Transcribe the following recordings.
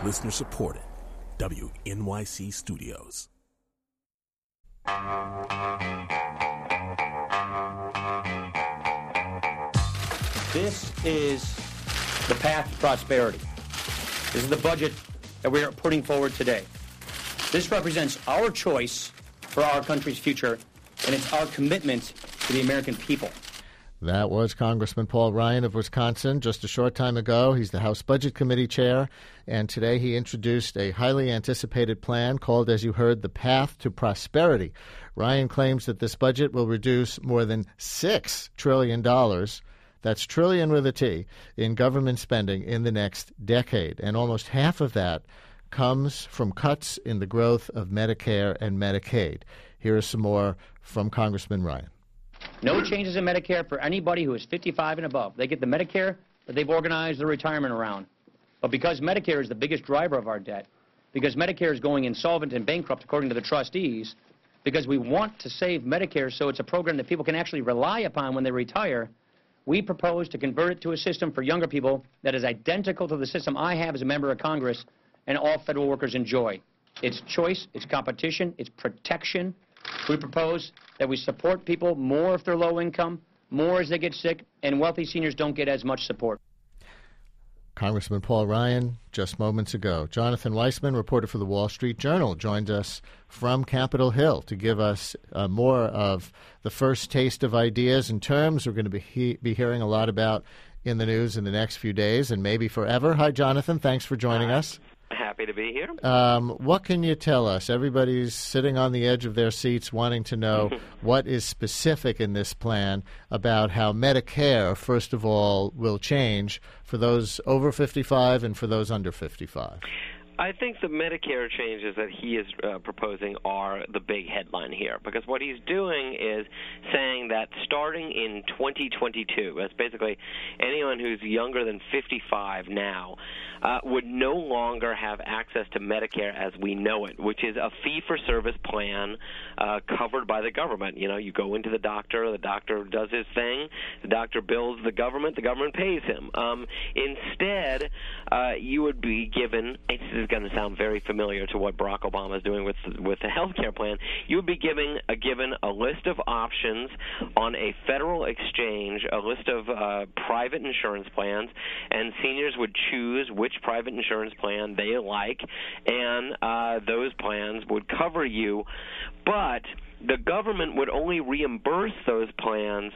Listener supported. WNYC Studios. This is the path to prosperity. This is the budget that we are putting forward today. This represents our choice for our country's future, and it's our commitment to the American people. That was Congressman Paul Ryan of Wisconsin just a short time ago. He's the House Budget Committee chair, and today he introduced a highly anticipated plan called, as you heard, the Path to Prosperity. Ryan claims that this budget will reduce more than $6 trillion, that's trillion with a T, in government spending in the next decade, and almost half of that comes from cuts in the growth of Medicare and Medicaid. Here is some more from Congressman Ryan. No changes in Medicare for anybody who is 55 and above. They get the Medicare that they've organized their retirement around. But because Medicare is the biggest driver of our debt, because Medicare is going insolvent and bankrupt according to the trustees, because we want to save Medicare so it's a program that people can actually rely upon when they retire, we propose to convert it to a system for younger people that is identical to the system I have as a member of Congress and all federal workers enjoy. It's choice, it's competition, it's protection. We propose that we support people more if they're low income, more as they get sick, and wealthy seniors don't get as much support. Congressman Paul Ryan, just moments ago. Jonathan Weissman, reporter for the Wall Street Journal, joined us from Capitol Hill to give us more of the first taste of ideas and terms we're going to be hearing a lot about in the news in the next few days and maybe forever. Hi, Jonathan. Thanks for joining us. Happy to be here. What can you tell us? Everybody's sitting on the edge of their seats wanting to know what is specific in this plan about how Medicare, first of all, will change for those over 55 and for those under 55. I think the Medicare changes that he is proposing are the big headline here, because what he's doing is saying that starting in 2022, that's basically anyone who's younger than 55 now, would no longer have access to Medicare as we know it, which is a fee-for-service plan covered by the government. You know, you go into the doctor does his thing, the doctor bills the government pays him. Instead, you would be given, this is going to sound very familiar to what Barack Obama is doing with the health care plan, you would be given a list of options on a federal exchange, a list of private insurance plans, and seniors would choose which private insurance plan they like, and those plans would cover you, but the government would only reimburse those plans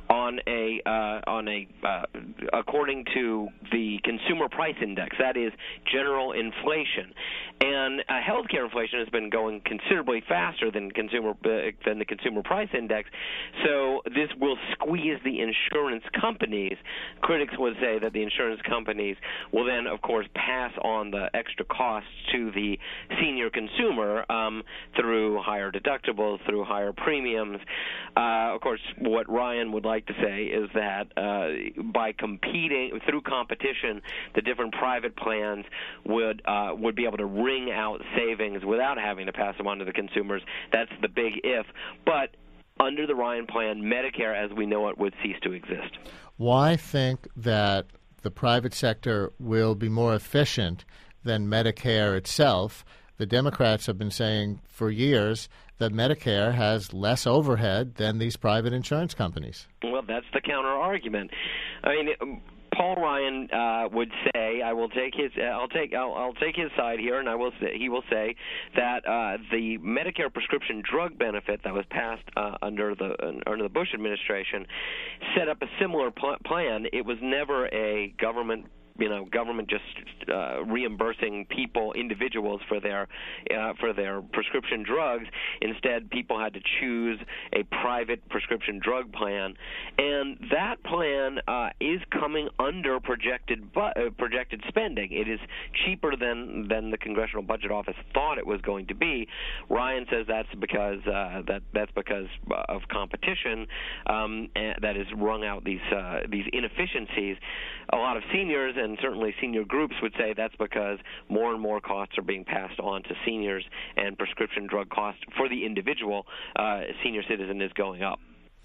according to the consumer price index, that is general inflation. And healthcare inflation has been going considerably faster than the consumer price index, so this will squeeze the insurance companies. Critics would say that the insurance companies will then, of course, pass on the extra costs to the senior consumer through higher deductibles, through higher premiums. Of course, what Ryan would like to say is that by competing through competition, the different private plans would be able to wring out savings without having to pass them on to the consumers. That's the big if. But under the Ryan plan, Medicare as we know it would cease to exist. Why think that the private sector will be more efficient than Medicare itself? The Democrats have been saying for years that Medicare has less overhead than these private insurance companies. Well, that's the counter argument. I mean, Paul Ryan would say, I'll take his side here, and he will say that the Medicare prescription drug benefit that was passed under the Bush administration set up a similar plan. It was never a government just reimbursing individuals for their prescription drugs. Instead, people had to choose a private prescription drug plan, and that plan is coming under projected spending. It is cheaper than the Congressional Budget Office thought it was going to be. Ryan says that's because of competition that has wrung out these inefficiencies. A lot of seniors and certainly senior groups would say that's because more and more costs are being passed on to seniors, and prescription drug costs for the individual senior citizen is going up.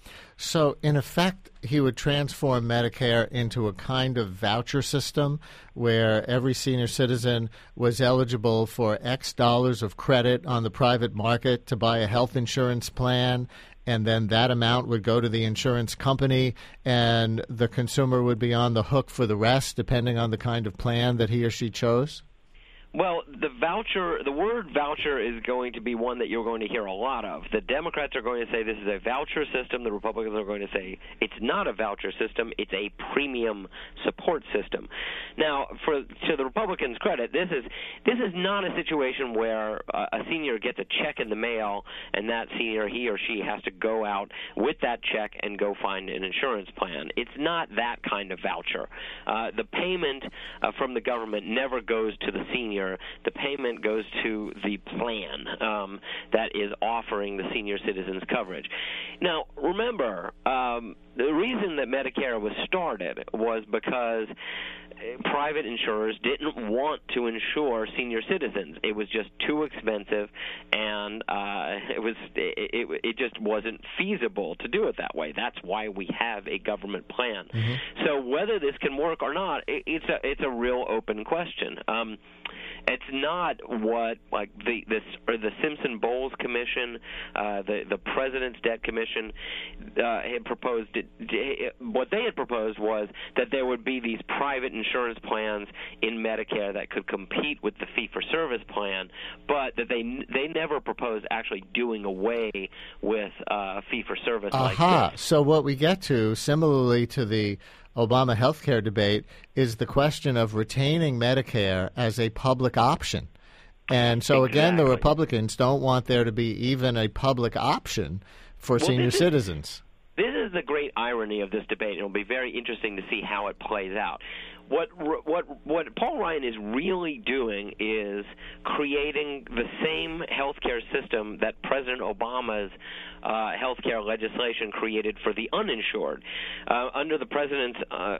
So, in effect, he would transform Medicare into a kind of voucher system where every senior citizen was eligible for X dollars of credit on the private market to buy a health insurance plan, and then that amount would go to the insurance company, and the consumer would be on the hook for the rest, depending on the kind of plan that he or she chose? Well, the word voucher is going to be one that you're going to hear a lot of. The Democrats are going to say this is a voucher system. The Republicans are going to say it's not a voucher system. It's a premium support system. Now, to the Republicans' credit, this is not a situation where a senior gets a check in the mail and that senior, he or she, has to go out with that check and go find an insurance plan. It's not that kind of voucher. The payment from the government never goes to the senior. The payment goes to the plan that is offering the senior citizens coverage. Now, remember, the reason that Medicare was started was because private insurers didn't want to insure senior citizens. It was just too expensive, and it just wasn't feasible to do it that way. That's why we have a government plan. Mm-hmm. So whether this can work or not, it's a real open question. It's not what the Simpson-Bowles Commission, the President's Debt Commission had proposed. What they had proposed was that there would be these private insurance plans in Medicare that could compete with the fee-for-service plan, but that they never proposed actually doing away with fee-for-service like this. So what we get to, similarly to the Obama healthcare debate, is the question of retaining Medicare as a public option. And so, again, the Republicans don't want there to be even a public option for senior citizens. This is the great irony of this debate. It'll be very interesting to see how it plays out. What Paul Ryan is really doing is creating the same healthcare system that President Obama's healthcare legislation created for the uninsured. Under the president's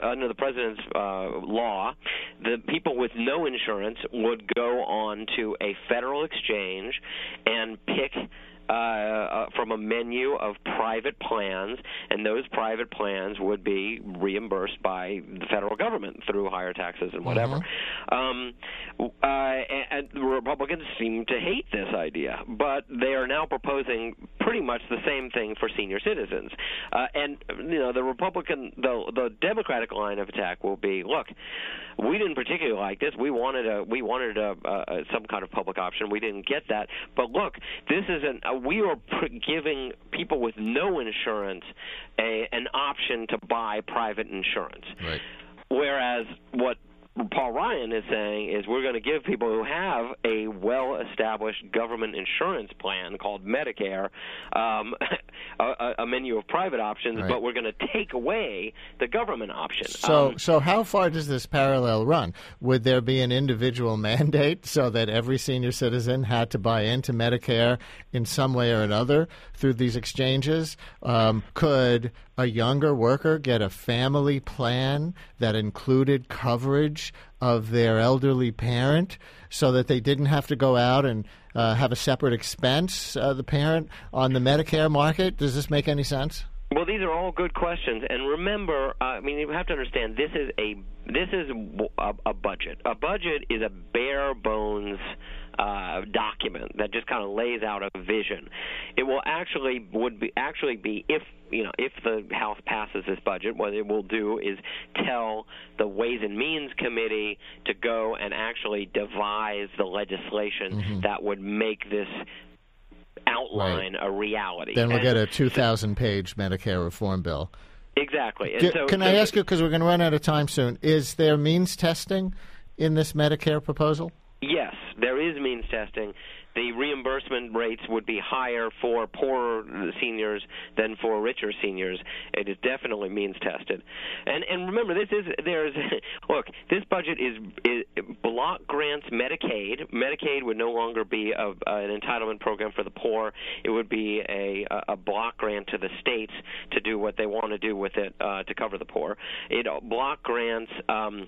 law, the people with no insurance would go on to a federal exchange and pick from a menu of private plans, and those private plans would be reimbursed by the federal government through higher taxes and whatever. Mm-hmm. And the Republicans seem to hate this idea, but they are now proposing pretty much the same thing for senior citizens. And the Democratic line of attack will be, look, we didn't particularly like this. We wanted some kind of public option. We didn't get that. But look, this is we are giving people with no insurance an option to buy private insurance. Right. Whereas what Paul Ryan is saying is we're going to give people who have a well-established government insurance plan called Medicare a menu of private options, right, but we're going to take away the government option. So how far does this parallel run? Would there be an individual mandate so that every senior citizen had to buy into Medicare in some way or another through these exchanges? Could a younger worker get a family plan that included coverage of their elderly parent so that they didn't have to go out and have a separate expense, the parent, on the Medicare market? Does this make any sense? Well, these are all good questions, and remember, you have to understand this is a budget. A budget is a bare bones document that just kind of lays out a vision. It will actually be if the House passes this budget, what it will do is tell the Ways and Means Committee to go and actually devise the legislation that would make this outline a reality. Then we'll get a 2,000-page Medicare reform bill. Exactly. Can I ask you, because we're going to run out of time soon, is there means testing in this Medicare proposal? Yes, there is means testing. The reimbursement rates would be higher for poorer seniors than for richer seniors. It is definitely means tested. And remember, this budget is block grants Medicaid. Medicaid would no longer be an entitlement program for the poor. It would be a block grant to the states to do what they want to do with it to cover the poor. It block grants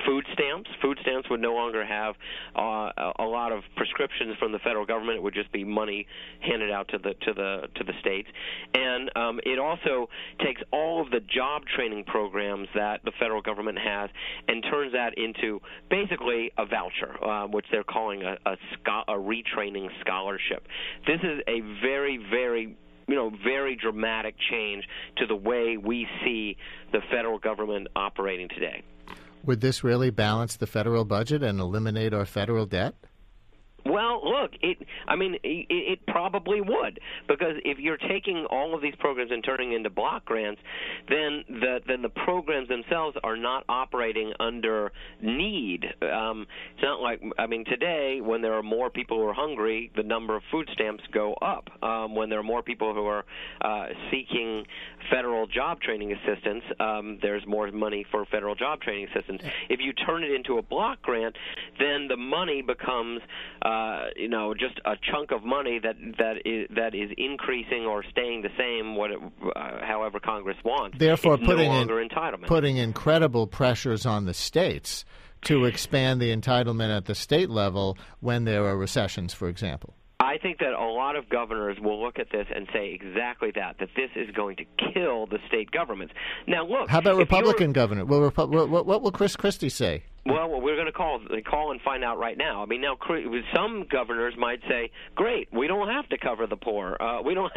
food stamps. Food stamps would no longer have a lot of prescriptions from the federal government. It would just be money handed out to the states. And it also takes all of the job training programs that the federal government has and turns that into basically a voucher, which they're calling a retraining scholarship. This is a very, very very dramatic change to the way we see the federal government operating today. Would this really balance the federal budget and eliminate our federal debt? Well, look, it probably would, because if you're taking all of these programs and turning into block grants, then the programs themselves are not operating under need. It's not like, today when there are more people who are hungry, the number of food stamps go up. When there are more people who are seeking federal job training assistance, there's more money for federal job training assistance. If you turn it into a block grant, then the money becomes just a chunk of money that is increasing or staying the same, however Congress wants. Therefore, it's no longer entitlement. Putting incredible pressures on the states to expand the entitlement at the state level when there are recessions, for example. I think that a lot of governors will look at this and say exactly that this is going to kill the state governments. Now, look. How about Republican governor? What will Chris Christie say? Well, we're going to call and find out right now. Now some governors might say, "Great, we don't have to cover the poor. We don't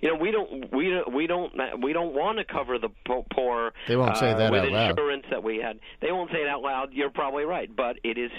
want to cover the poor." They won't say that with out loud. Insurance that we had. They won't say it out loud. You're probably right, but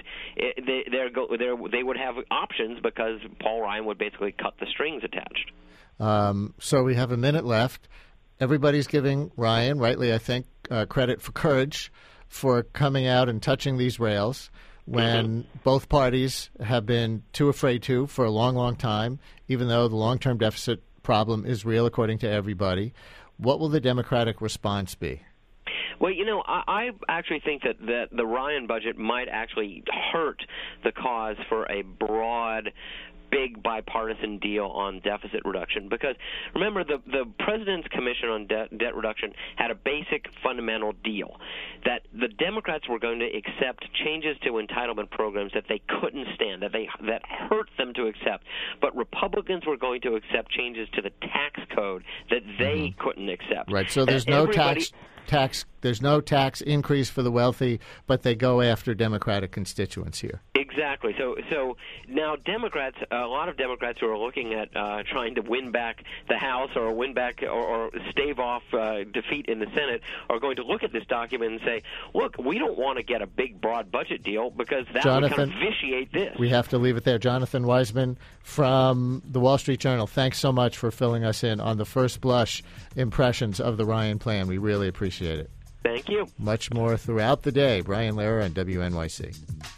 they would have options because Paul Ryan would basically cut the strings attached. So we have a minute left. Everybody's giving Ryan, rightly I think, credit for courage for coming out and touching these rails when both parties have been too afraid to for a long, long time, even though the long-term deficit problem is real according to everybody. What will the Democratic response be? Well, I actually think that the Ryan budget might actually hurt the cause for a broad, big bipartisan deal on deficit reduction, because remember the President's Commission on Debt Reduction had a basic fundamental deal that the Democrats were going to accept changes to entitlement programs that they couldn't stand, that hurt them to accept, but Republicans were going to accept changes to the tax code that they couldn't accept. Right. So there's no there's no tax increase for the wealthy, but they go after Democratic constituents here. Exactly. So now Democrats, a lot of Democrats who are looking at trying to win back the House or win back or stave off defeat in the Senate are going to look at this document and say, look, we don't want to get a big, broad budget deal because that would kind of vitiate this. We have to leave it there. Jonathan Weisman from the Wall Street Journal, thanks so much for filling us in on the first blush impressions of the Ryan plan. We really appreciate it. Thank you. Much more throughout the day. Brian Lehrer on WNYC.